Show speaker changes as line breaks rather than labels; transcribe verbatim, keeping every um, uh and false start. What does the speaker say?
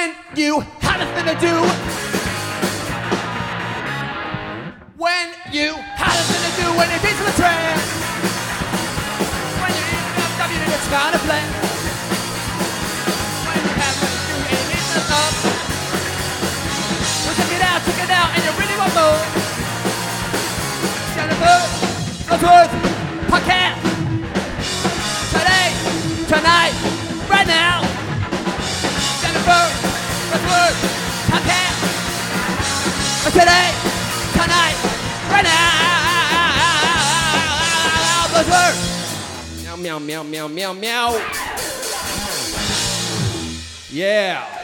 when you have nothing to do. When you have nothing to do, when you beat to the train. When you eat enough W and it's kind of play. When you have nothing to do and you need some love. So check it out, check it out, and you really want more. Jennifer, Ellsworth, podcast. Today, tonight, right now. Jennifer, Ellsworth, podcast. Today, tonight, right now. Ellsworth. Meow, meow, meow, meow, meow, meow. Yeah.